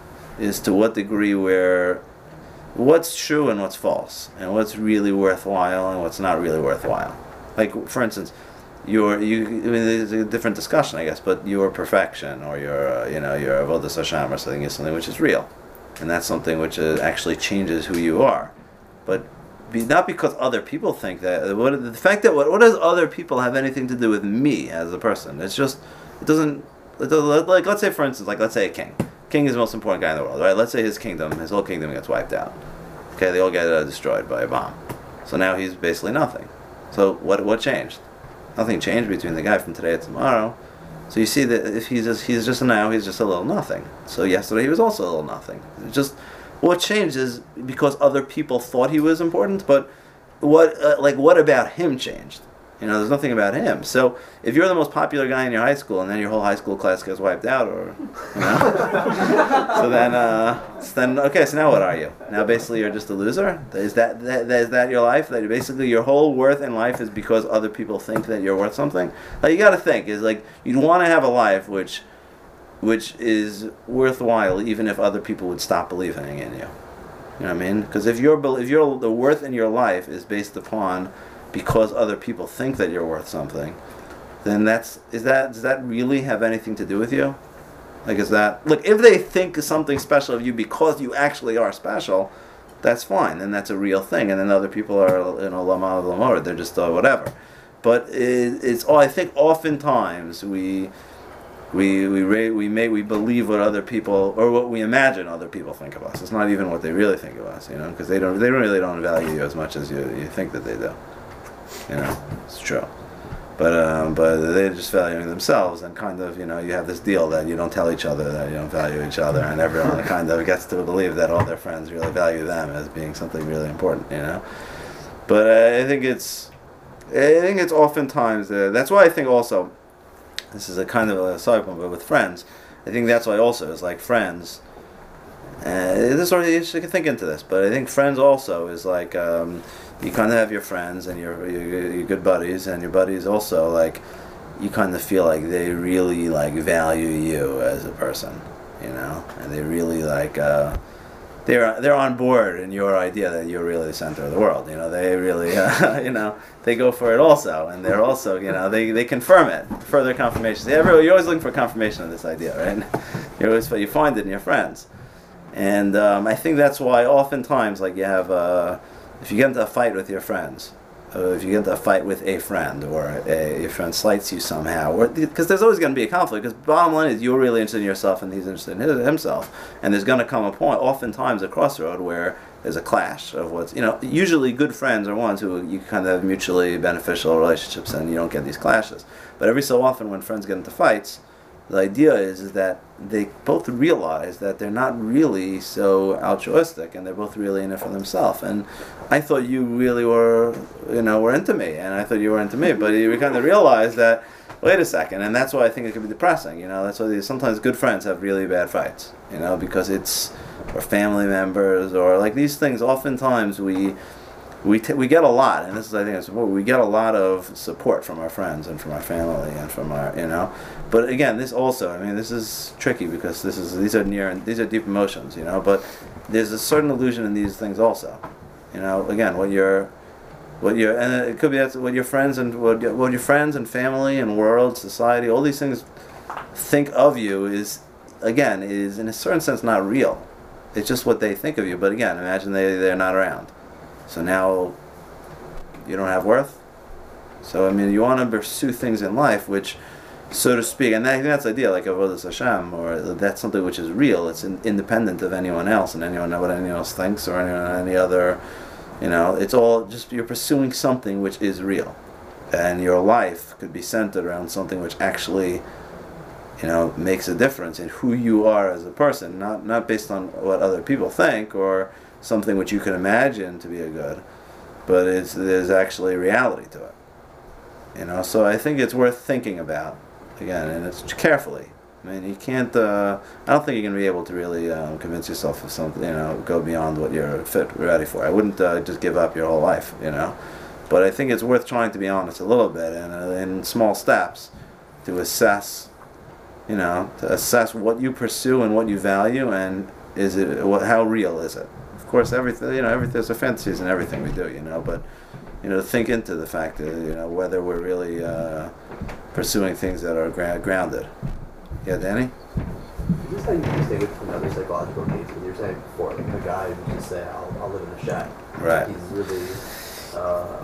is to what degree we're what's true and what's false, and what's really worthwhile and what's not really worthwhile. Like, for instance, your you. I mean, there's a different discussion, I guess, but your perfection or your uh, you know your avodas Hashem or something is something which is real, and that's something which uh, actually changes who you are, but be, not because other people think that. What, the fact that what, what does other people have anything to do with me as a person? It's just it doesn't. It doesn't like let's say for instance, like let's say a king. King is the most important guy in the world, right? Let's say his kingdom, his whole kingdom gets wiped out. Okay, they all get uh, destroyed by a bomb. So now he's basically nothing. So what what changed? Nothing changed between the guy from today to tomorrow. So you see that if he's just, he's just now he's just a little nothing. So yesterday he was also a little nothing. It's just what changed is because other people thought he was important, but what uh, like what about him changed? You know, there's nothing about him. So if you're the most popular guy in your high school, and then your whole high school class gets wiped out, or you know, so then, uh, so then okay. So now what are you? Now basically you're just a loser. Is that, that is that your life? That basically your whole worth in life is because other people think that you're worth something. Like you got to think is like you'd want to have a life which, which is worthwhile, even if other people would stop believing in you. You know what I mean? Because if your if your the worth in your life is based upon because other people think that you're worth something, then that's is that does that really have anything to do with you? Like is that look if they think something special of you because you actually are special, that's fine, then that's a real thing, and then other people are you know lama lama they're just uh, whatever. But it, it's all I think oftentimes we we we ra- we may we believe what other people or what we imagine other people think of us. It's not even what they really think of us, you know, because they don't they really don't value you as much as you you think that they do. You know, it's true. But um, but they're just valuing themselves, and kind of, you know, you have this deal that you don't tell each other that you don't value each other, and everyone kind of gets to believe that all their friends really value them as being something really important, you know. But uh, I think it's, I think it's oftentimes, uh, that's why I think also, this is a kind of a side point, but with friends, I think that's why also, is like friends, uh, this sort of, you should think into this, but I think friends also is like, um, you kind of have your friends and your, your your good buddies, and your buddies also like you kind of feel like they really like value you as a person, you know, and they really like uh, they're they're on board in your idea that you're really the center of the world. You know, they really uh, you know they go for it also, and they're also you know they, they confirm it, further confirmation. See, everyone, you're always looking for confirmation of this idea, right? You always you find it in your friends, and um, I think that's why oftentimes like you have. Uh, If you get into a fight with your friends, or if you get into a fight with a friend, or a, your friend slights you somehow, or because there's always going to be a conflict. Because bottom line is you're really interested in yourself, and he's interested in his, himself, and there's going to come a point, oftentimes a crossroad, where there's a clash of what's you know. Usually, good friends are ones who you kind of have mutually beneficial relationships, and you don't get these clashes. But every so often, when friends get into fights, the idea is, is that they both realize that they're not really so altruistic, and they're both really in it for themselves. And I thought you really were, you know, were into me, and I thought you were into me, but you kind of realize that, wait a second, and that's why I think it can be depressing, you know, that's why these, sometimes good friends have really bad fights, you know, because it's, or family members, or like these things, oftentimes we, We t- we get a lot, and this is I think it's important. We get a lot of support from our friends and from our family and from our you know. But again, this also I mean this is tricky because this is these are near and these are deep emotions, you know. But there's a certain illusion in these things also, you know. Again, what your what your and it could be that's what your friends and what your, what your friends and family and world, society, all these things think of you is again is in a certain sense not real. It's just what they think of you. But again, imagine they they're not around. So now you don't have worth. So I mean, you want to pursue things in life which, so to speak, and I think that's the idea, like avodas Hashem, or that's something which is real. It's in, independent of anyone else and anyone what anyone else thinks or anyone any other. You know, it's all just you're pursuing something which is real, and your life could be centered around something which actually, you know, makes a difference in who you are as a person, not not based on what other people think or something which you can imagine to be a good, but it's there's actually reality to it. You know, so I think it's worth thinking about. again, and it's carefully. I mean, you can't. Uh, I don't think you're going to be able to really um, convince yourself of something. You know, go beyond what you're fit, ready for. I wouldn't uh, just give up your whole life. You know, but I think it's worth trying to be honest a little bit, and uh, in small steps, to assess. You know, to assess what you pursue and what you value, and is it what? How real is it? Of course, everything. You know, everything. There's a fantasies in everything we do. You know, but you know, think into the fact that you know whether we're really uh, pursuing things that are gra- grounded. Yeah, Danny? Is this how you distinguish from other psychological needs? Because you're saying before, like a guy would just say, I'll, I'll live in a shack. Right. He's really... Uh,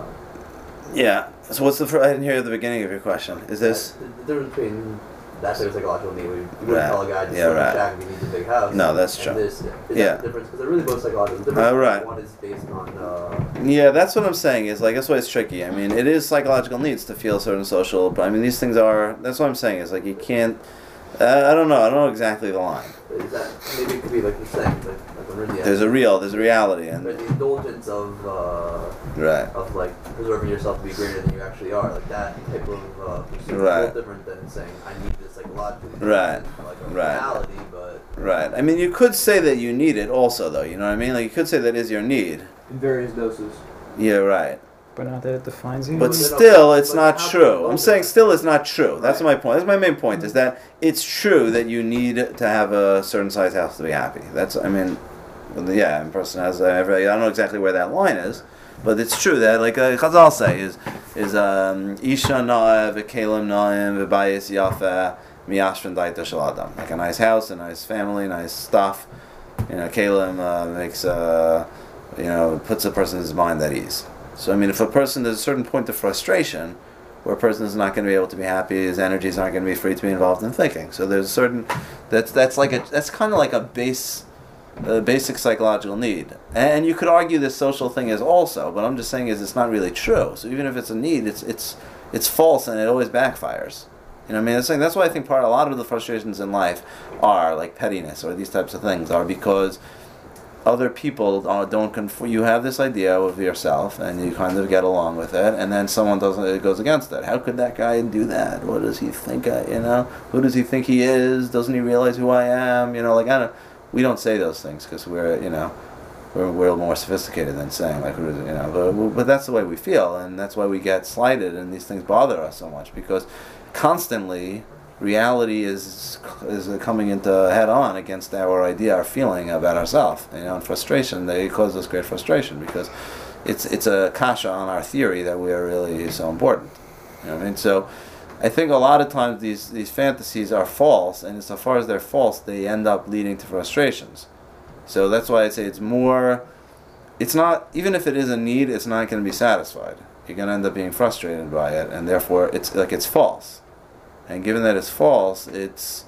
Yeah. So what's the... Fr- I didn't hear the beginning of your question. Is this... The, the difference between that type of psychological need, you wouldn't Right. tell a guy just Yeah, live in right. a shack if he needs a big house. No, that's and true. This, is Yeah. that the difference? Because they're really both psychological. The difference Oh, right. One is based on... Uh, Yeah, that's what I'm saying. Is like that's why it's tricky. I mean, it is psychological needs to feel certain social... I mean, these things are... That's what I'm saying. Is like you can't... Uh, I don't know. I don't know exactly the line. is that, maybe it could be like you're saying, like, like when we're in the There's a real... There's a reality. And But the indulgence of... Uh, right. of like preserving yourself to be greater than you actually are, like that type of uh, pursuit is a Right. little different than saying I need this psychologically, Right. like a Right. reality, but Right. I mean, you could say that you need it also, though. You know what I mean? Like, you could say that is your need. In various doses. Yeah, right. But not that it defines you. But But still, it's but not how true. can you I'm both saying do that? still it's not true. That's Right. my point. That's my main point, is that it's true that you need to have a certain size house to be happy. That's, I mean, yeah, a person has, every, I don't know exactly where that line is, but it's true that, like uh, Chazal say, is, is um, Isha na'eh v'kelim na'im v'bayis yafa miyashvin daita shel adam. Like a nice house, a nice family, nice stuff. You know, kelim uh, makes, uh, you know, puts a person's mind at ease. So, I mean, if a person, there's a certain point of frustration where a person is not going to be able to be happy, his energies aren't going to be free to be involved in thinking. So there's a certain, that's that's like a, that's kind of like a base, a basic psychological need. And you could argue this social thing is also, but I'm just saying is it's not really true. So even if it's a need, it's it's it's false and it always backfires. You know what I mean? That's, like, that's why I think part, a lot of the frustrations in life are, like pettiness or these types of things, are because other people uh, don't conform. You have this idea of yourself, and you kind of get along with it, and then someone doesn't. It goes against it. How could that guy do that? What does he think? I, you know, who does he think he is? Doesn't he realize who I am? You know, like I don't. We don't say those things because we're, you know, we're we're more sophisticated than saying like, who is it, you know. But but that's the way we feel, and that's why we get slighted, and these things bother us so much because constantly. Reality is is coming into head on against our idea, our feeling about ourselves. You know, and frustration. They cause us great frustration because it's it's a kasha on our theory that we are really so important. You know what I mean? So, I think a lot of times these these fantasies are false, and so far as they're false, they end up leading to frustrations. So that's why I say it's more. It's not, even if it is a need, it's not going to be satisfied. You're going to end up being frustrated by it, and therefore it's like it's false. And given that it's false, it's,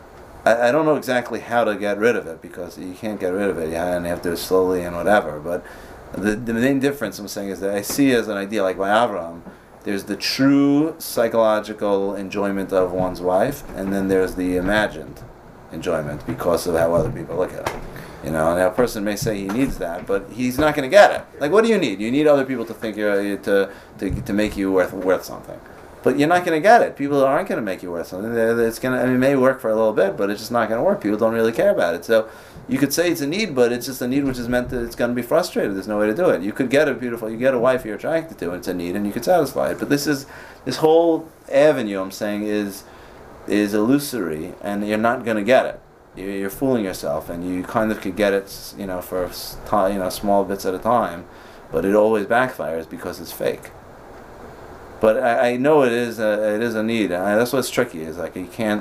I, I don't know exactly how to get rid of it, because you can't get rid of it, yeah, and you have to slowly and whatever, but the, the main difference I'm saying is that I see as an idea, like by Avraham, there's the true psychological enjoyment of one's wife, and then there's the imagined enjoyment because of how other people look at it. You know, and a person may say he needs that, but he's not going to get it. Like, what do you need? You need other people to think you're, to, to, to make you worth, worth something. But you're not going to get it. People aren't going to make you worth something. It's going to, I mean, it may work for a little bit, but it's just not going to work. People don't really care about it. So you could say it's a need, but it's just a need which is meant that it's going to be frustrated. There's no way to do it. You could get a beautiful, you get a wife you're attracted to, and it's a need, and you could satisfy it. But this is, this whole avenue, I'm saying, is is illusory, and you're not going to get it. You're, you're fooling yourself, and you kind of could get it, you know, for you know small bits at a time, but it always backfires because it's fake. But I, I know it is a, it is a need. I, that's what's tricky. Is like you can't.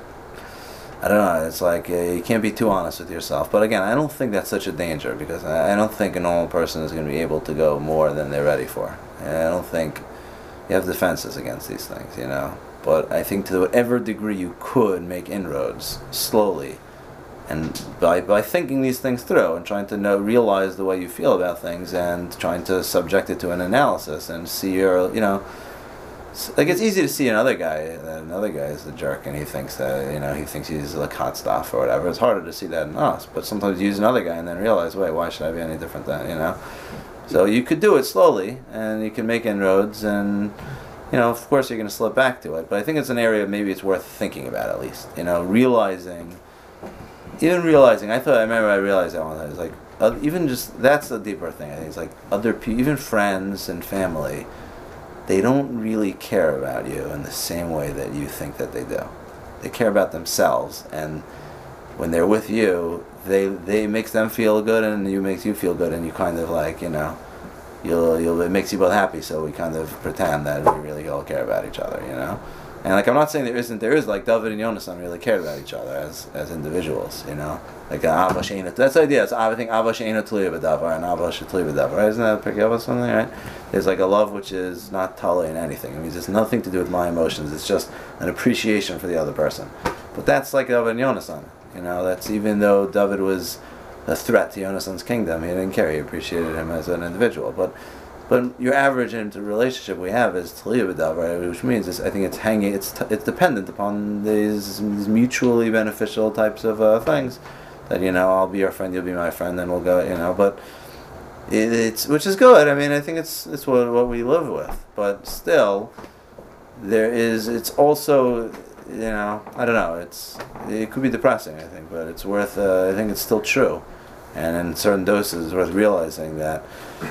I don't know. It's like uh, you can't be too honest with yourself. But again, I don't think that's such a danger, because I, I don't think a normal person is going to be able to go more than they're ready for. And I don't think you have defenses against these things, you know. But I think to whatever degree you could make inroads slowly, and by by thinking these things through and trying to know, realize the way you feel about things, and trying to subject it to an analysis and see your, you know. Like, it's easy to see another guy, that another guy is a jerk, and he thinks that, you know, he thinks he's like hot stuff or whatever. It's harder to see that in us, but sometimes you use another guy and then realize, wait, why should I be any different than, you know? So you could do it slowly, and you can make inroads, and you know, of course you're going to slip back to it, but I think it's an area maybe it's worth thinking about at least. You know, realizing, even realizing. I thought I remember I realized that one. I was like, uh, even just that's the deeper thing. I think it's like other people, even friends and family, they don't really care about you in the same way that you think that they do. They care about themselves, and when they're with you, they they makes them feel good, and you makes you feel good, and you kind of like, you know, you'll you'll it makes you both happy. So we kind of pretend that we really all care about each other, you know. And like I'm not saying there isn't, there is like David and Yonasan really cared about each other as as individuals, you know. Like Ava Sheina, that's the idea. It's I think Ava Sheina Tluya B'Davar and Ava Shetluya B'Davar. Right? Isn't that a pick up or something, right? There's like a love which is not totally in anything. It means it's nothing to do with my emotions. It's just an appreciation for the other person. But that's like David and Yonasan. You know, that's even though David was a threat to Yonasan's kingdom, he didn't care. He appreciated him as an individual. But But your average into relationship we have is Tluya B'Davar, which means it's, I think it's hanging, it's t- it's dependent upon these, these mutually beneficial types of uh, things. That, you know, I'll be your friend, you'll be my friend, then we'll go, you know. But it, it's which is good. I mean, I think it's it's what what we live with. But still, there is. It's also, you know, I don't know. It's it could be depressing, I think, but it's worth. Uh, I think it's still true, and in certain doses, it's worth realizing that.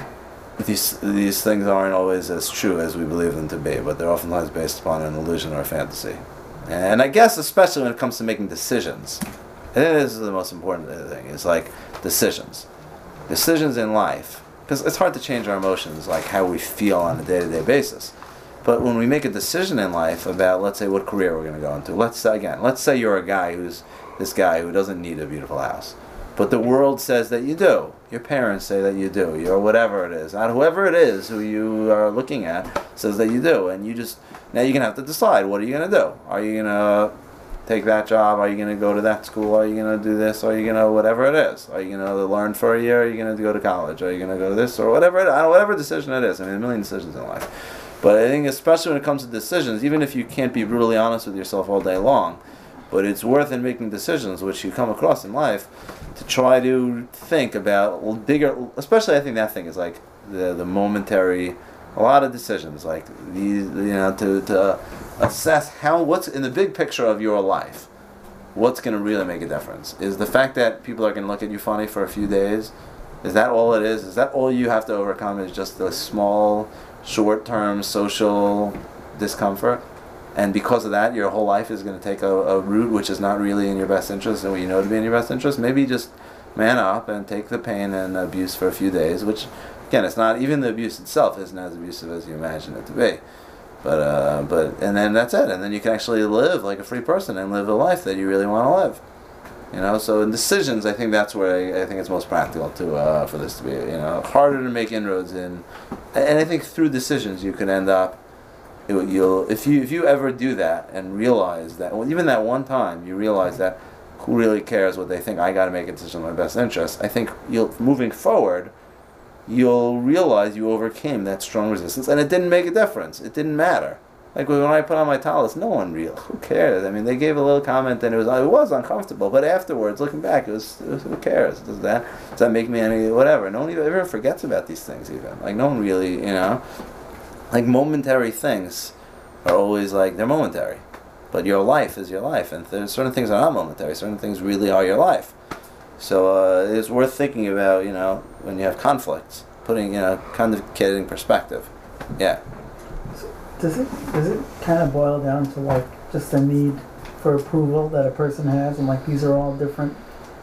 These these things aren't always as true as we believe them to be, but they're oftentimes based upon an illusion or a fantasy. And I guess especially when it comes to making decisions, I think this is the most important thing. Is like decisions, decisions in life, because it's hard to change our emotions, like how we feel on a day-to-day basis. But when we make a decision in life about, let's say, what career we're going to go into, let's say again, let's say you're a guy who's this guy who doesn't need a beautiful house. But the world says that you do. Your parents say that you do. You're whatever it is. Not whoever it is who you are looking at says that you do. And you just, now you're going to have to decide, what are you going to do? Are you going to take that job? Are you going to go to that school? Are you going to do this? Are you going to, whatever it is? Are you going to learn for a year? Are you going to go to college? Are you going to go to this? Or whatever it, whatever decision it is. I mean, a million decisions in life. But I think especially when it comes to decisions, even if you can't be brutally honest with yourself all day long, but it's worth in making decisions which you come across in life to try to think about bigger, especially I think that thing is like the the momentary, a lot of decisions, like these, you know, to, to assess how, what's in the big picture of your life, what's going to really make a difference. Is the fact that people are going to look at you funny for a few days, is that all it is? Is that all you have to overcome is just a small, short-term social discomfort? And because of that, your whole life is going to take a, a route which is not really in your best interest and what you know to be in your best interest. Maybe just man up and take the pain and abuse for a few days, which, again, it's not, even the abuse itself isn't as abusive as you imagine it to be. But, uh, but, and then that's it. And then you can actually live like a free person and live a life that you really want to live. You know, so in decisions, I think that's where I, I think it's most practical to, uh, for this to be, you know, harder to make inroads in. And I think through decisions you can end up, It, you'll if you if you ever do that and realize that, well, even that one time you realize that who really cares what they think, I got to make a decision in my best interest, I think you'll moving forward you'll realize you overcame that strong resistance and it didn't make a difference. It didn't matter. Like when I put on my talis, no one real who cares. I mean, they gave a little comment and it was it was uncomfortable, but afterwards looking back it was, it was who cares? Does that does that make me any whatever? No one even ever forgets about these things even. Like no one really, you know. Like momentary things are always like, they're momentary. But your life is your life. And there's certain things are not momentary. Certain things really are your life. So uh, it's worth thinking about, you know, when you have conflicts. Putting, you know, kind of getting perspective. Yeah. Does it does it kind of boil down to like just a need for approval that a person has, and like these are all different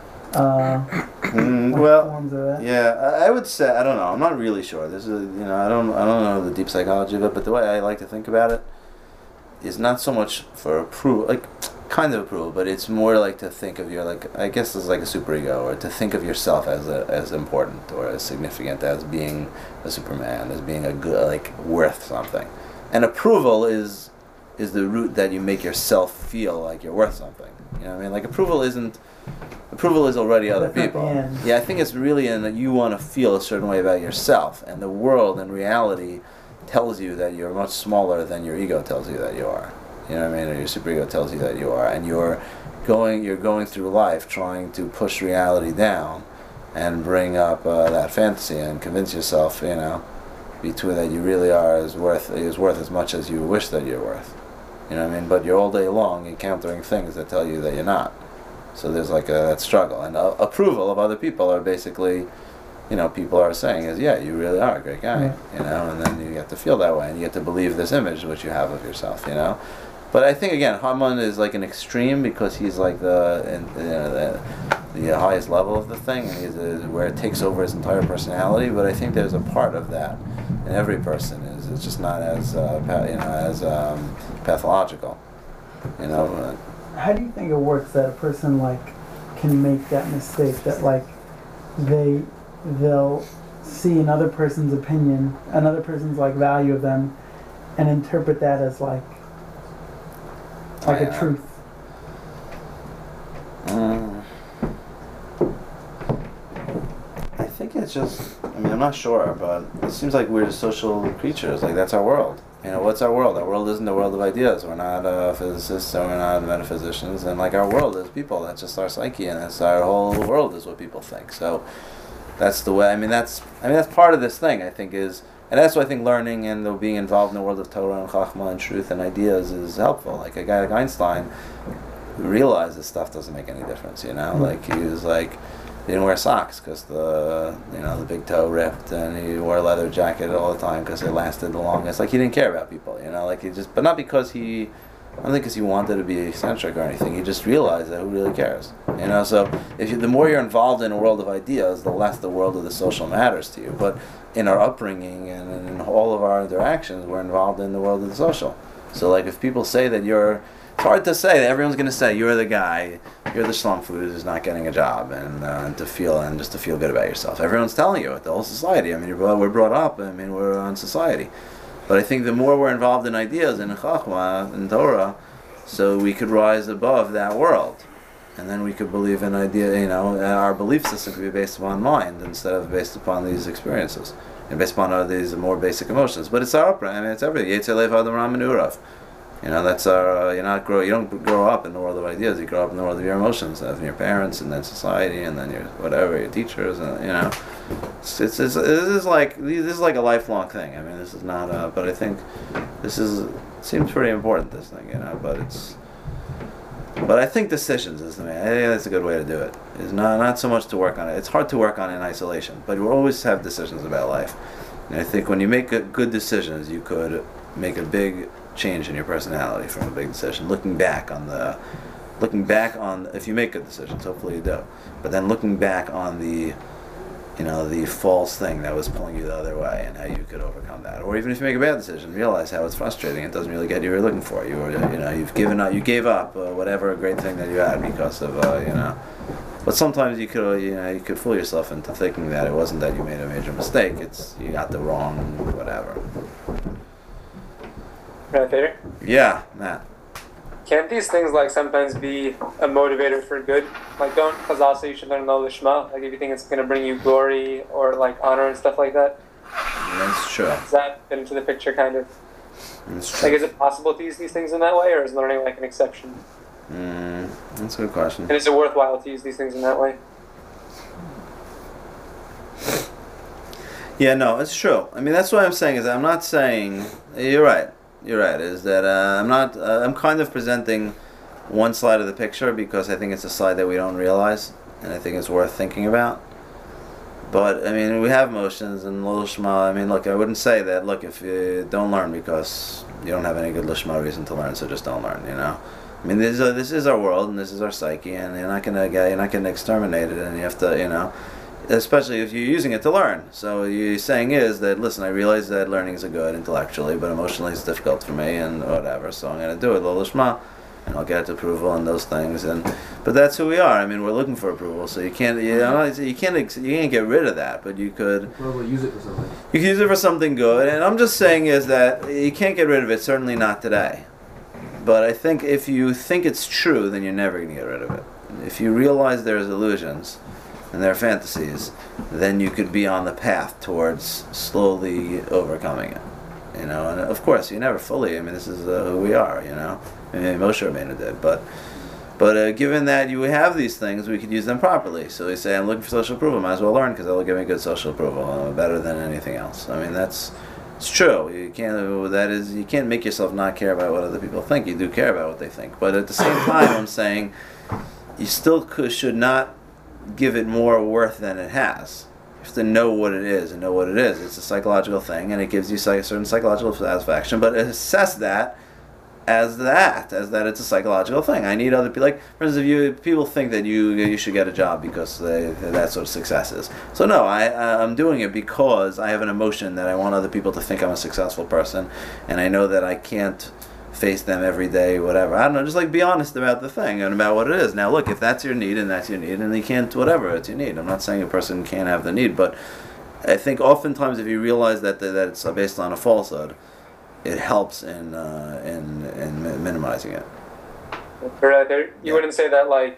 uh, mm, like well, forms of that? yeah, I, I would say, I don't know. I'm not really sure. This is, you know, I don't I don't know the deep psychology of it, but the way I like to think about it is not so much for approval, like kind of approval, but it's more like to think of your, like, I guess it's like a superego, or to think of yourself as a, as important or as significant, as being a Superman, as being a good, like worth something. And approval is is the route that you make yourself feel like you're worth something. You know what I mean? Like approval isn't. Approval is already other That's not people. the end. Yeah, I think it's really in that you want to feel a certain way about yourself, and the world and reality tells you that you're much smaller than your ego tells you that you are. You know what I mean? Or your superego tells you that you are, and you're going you're going through life trying to push reality down and bring up uh, that fantasy and convince yourself, you know, between that you really are is worth is worth as much as you wish that you're worth. You know what I mean? But you're all day long encountering things that tell you that you're not. So there's like a that struggle, and uh, approval of other people are basically, you know, people are saying is, yeah, you really are a great guy, Yeah. you know, and then you get to feel that way, and you get to believe this image which you have of yourself, you know. But I think again, Haman is like an extreme because he's like the, in, you know, the, the highest level of the thing, and he's a, where it takes over his entire personality. But I think there's a part of that in every person is it's just not as uh, pa- you know as um, pathological, you know. Uh, How do you think it works that a person like can make that mistake that like they they'll see another person's opinion, another person's like value of them, and interpret that as like like Yeah. a truth? Um, I think it's just, I mean, I'm not sure, but it seems like we're just social creatures. Like, that's our world. You know, what's our world? Our world isn't the world of ideas. We're not uh, physicists or we're not metaphysicians. And, like, our world is people. That's just our psyche, and that's our whole world is what people think. So that's the way, I mean, that's, I mean, that's part of this thing, I think, is, and that's why I think learning and uh, being involved in the world of Torah and Chachma and truth and ideas is helpful. Like, a guy like Einstein realized this stuff doesn't make any difference, you know? Like, he was like, he didn't wear socks because the, you know, the big toe ripped, and he wore a leather jacket all the time because it lasted the longest. Like, he didn't care about people, you know? Like, he just, but not because he, I don't think because he wanted to be eccentric or anything. He just realized that who really cares, you know? So if you, the more you're involved in a world of ideas, the less the world of the social matters to you. But in our upbringing and in all of our interactions, we're involved in the world of the social. So, like, if people say that you're, it's hard to say that everyone's going to say you're the guy, you're the slum food who's not getting a job, and, uh, and to feel and just to feel good about yourself. Everyone's telling you it, the whole society. I mean, you're, brought- we're brought up. I mean, we're on society. But I think the more we're involved in ideas and in Chachma and Torah, so we could rise above that world, and then we could believe in idea. You know, our belief system could be based upon mind instead of based upon these experiences and based upon uh, these more basic emotions. But it's our upbringing. I mean, it's everything. Yetzer Lev Adam Ram and Urav. You know, that's our. Uh, you're not grow. You don't grow up in the world of ideas. You grow up in the world of your emotions, of your parents, and then society, and then your whatever, your teachers, and you know, it's it's, it's this is like this is like a lifelong thing. I mean, this is not. Uh, but I think this is it seems pretty important. This thing, you know, but it's. But I think decisions is the main. I think that's a good way to do it. It's not not so much to work on it. It's hard to work on in isolation, but you always have decisions about life. And I think when you make a, good decisions, you could make a big change in your personality from a big decision. Looking back on the, looking back on if you make good decisions, hopefully you do. But then looking back on the, you know, the false thing that was pulling you the other way, and how you could overcome that. Or even if you make a bad decision, realize how it's frustrating. It doesn't really get you where you're looking for. You were, you know, you've given up, you gave up uh, whatever great thing that you had because of, uh, you know. But sometimes you could, uh, you know, you could fool yourself into thinking that it wasn't that you made a major mistake. It's you got the wrong whatever. Right, Peter? Yeah, Matt. Can't these things like sometimes be a motivator for good? Like, don't Chazal say you should learn Lo Lishma? Like, if you think it's going to bring you glory or like honor and stuff like that? That's true. Does that fit into the picture, kind of? That's true. Like, is it possible to use these things in that way, or is learning like an exception? Mm, that's a good question. And is it worthwhile to use these things in that way? Yeah, no, it's true. I mean, that's what I'm saying is I'm not saying you're right. You're right. Is that uh, I'm not. Uh, I'm kind of presenting one side of the picture because I think it's a side that we don't realize, and I think it's worth thinking about. But I mean, we have emotions and lishma. I mean, look, I wouldn't say that. Look, if you don't learn because you don't have any good lishma reason to learn, so just don't learn. You know. I mean, this is a, this is our world and this is our psyche, and you're not gonna get, you're not gonna exterminate it, and you have to, you know. Especially if you're using it to learn. So you're saying is that, listen, I realize that learning is a good intellectually, but emotionally it's difficult for me and whatever, so I'm going to do it, Lo Lishma, and I'll get approval and those things. And But that's who we are. I mean, we're looking for approval, so you can't, you know, you can't, you can't get rid of that, but you could... Probably use it for something. You can use it for something good, and I'm just saying is that you can't get rid of it, certainly not today. But I think if you think it's true, then you're never going to get rid of it. If you realize there's illusions and their fantasies, then you could be on the path towards slowly overcoming it. You know, and of course, you never fully, I mean, this is uh, who we are, you know. I mean, Moshe Rabbeinu did, but But uh, given that you have these things, we could use them properly. So we say, I'm looking for social approval. Might as well learn because that'll give me good social approval, uh, better than anything else. I mean, that's it's true. You can't. That is, you can't make yourself not care about what other people think. You do care about what they think. But at the same time, I'm saying you still could, should not give it more worth than it has. You have to know what it is and know what it is. It's a psychological thing, and it gives you a certain psychological satisfaction. But assess that as that, as that it's a psychological thing. I need other people. Like, for instance, if you people think that you you should get a job because they, that's what success is. So no, I I'm doing it because I have an emotion that I want other people to think I'm a successful person, and I know that I can't face them every day, whatever. I don't know. Just like be honest about the thing and about what it is. Now, look, if that's your need and that's your need, and you can't, whatever, it's your need. I'm not saying a person can't have the need, but I think oftentimes if you realize that that it's based on a falsehood, it helps in uh, in in mi- minimizing it. Right there, you Yeah. wouldn't say that like.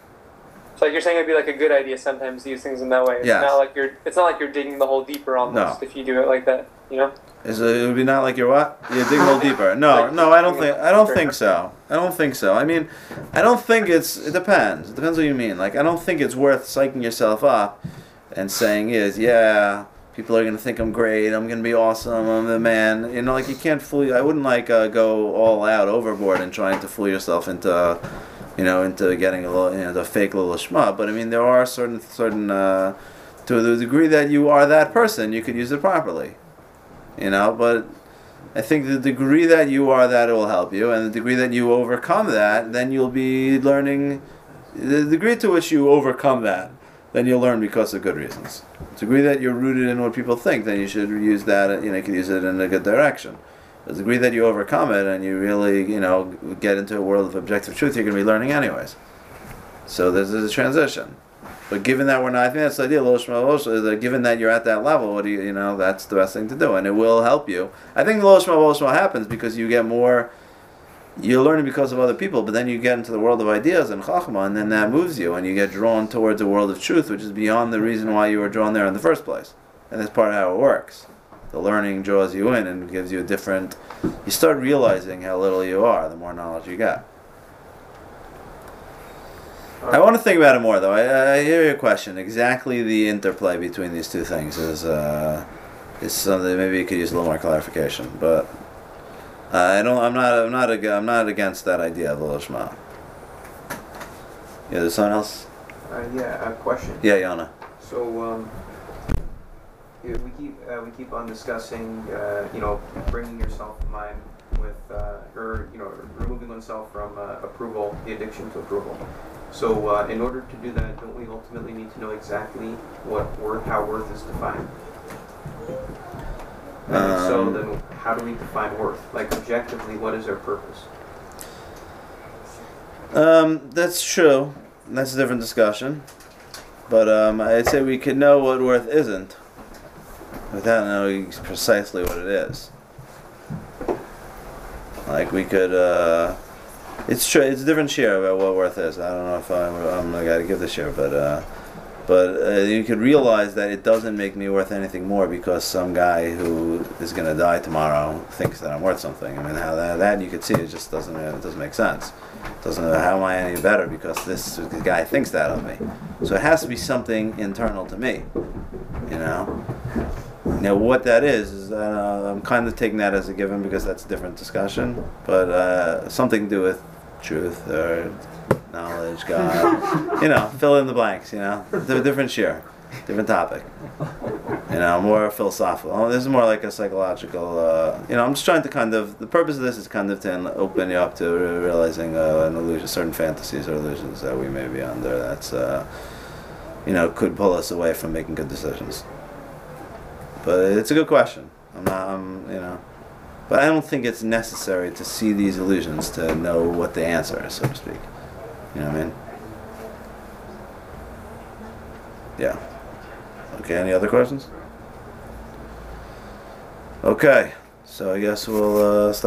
It's like you're saying it'd be like a good idea sometimes to use things in that way. It's Yes. not like you're. It's not like you're digging the hole deeper almost if you do it like that. You know. Is it, it would be not like you're what? You dig a little deeper. No, Like, no, I don't digging think I don't deeper. think so. I don't think so. I mean, I don't think it's. It depends. It depends what you mean. Like, I don't think it's worth psyching yourself up and saying is yeah. People are gonna think I'm great. I'm gonna be awesome. I'm the man. You know, like you can't fool. I wouldn't like uh, go all out overboard and trying to fool yourself into, you know, into getting a little, you know, the fake little schmuck. But I mean, there are certain certain uh, to the degree that you are that person, you could use it properly. You know, but I think the degree that you are that, it will help you, and the degree that you overcome that, then you'll be learning. The degree to which you overcome that, then you'll learn because of good reasons. The degree that you're rooted in what people think, then you should use that, you know, you can use it in a good direction. The degree that you overcome it and you really, you know, get into a world of objective truth, you're going to be learning anyways. So this is a transition. But given that we're not, I think that's the idea, Lo Shma Lo Shma, is that given that you're at that level, what do you, you know, that's the best thing to do, and it will help you. I think the Lo Shma Lo Shma happens because you get more, you're learning because of other people, but then you get into the world of ideas and Chachma, and then that moves you, and you get drawn towards a world of truth, which is beyond the reason why you were drawn there in the first place. And that's part of how it works. The learning draws you in and gives you a different, you start realizing how little you are, the more knowledge you get. I want to think about it more, though. I, I hear your question. Exactly the interplay between these two things is uh, is something maybe you could use a little more clarification. But uh, I don't. I'm not. I'm not. ag- I'm not against that idea of the Lo Shma. Yeah, there's someone else. Uh, yeah, a question. Yeah, Yana. So, um, yeah, we keep uh, we keep on discussing, uh, you know, bringing yourself in mind with, uh, or you know, removing oneself from uh, approval, the addiction to approval. So, uh, in order to do that, don't we ultimately need to know exactly what worth, how worth is defined? And if so, Um, then how do we define worth? Like objectively, what is our purpose? Um, that's true. That's a different discussion. But um, I'd say we could know what worth isn't without knowing precisely what it is. Like we could, uh, it's true. It's a different share about what worth is. I don't know if I'm, I'm the guy to give the share, but uh, but uh, you could realize that it doesn't make me worth anything more because some guy who is going to die tomorrow thinks that I'm worth something. I mean, how that, that you could see it just doesn't it doesn't make sense. It doesn't know how am I any better because this guy thinks that of me. So it has to be something internal to me, you know. Now, what that is, is uh, I'm kind of taking that as a given because that's a different discussion, but uh, something to do with truth or knowledge, God, you know, fill in the blanks, you know, D- different share, different topic, you know, more philosophical. Oh, this is more like a psychological, uh, you know, I'm just trying to kind of, the purpose of this is kind of to open you up to re- realizing uh, an illusion, certain fantasies or illusions that we may be under that's, uh, you know, could pull us away from making good decisions. But it's a good question. I'm not, I'm, you know, but I don't think it's necessary to see these illusions to know what the answer is, so to speak. You know what I mean? Yeah. Okay, any other questions? Okay, so I guess we'll uh, stop.